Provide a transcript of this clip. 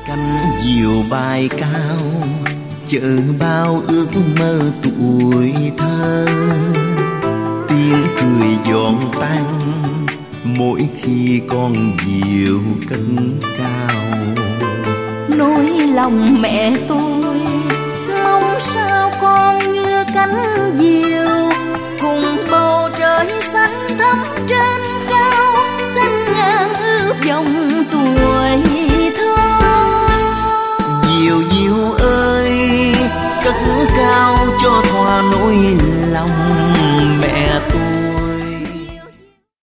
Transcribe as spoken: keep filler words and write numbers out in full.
cánh diều bay cao chờ bao ước mơ tuổi thơ, tiếng cười giòn tan mỗi khi con diều cất cao. Nỗi lòng mẹ tôi mong sao con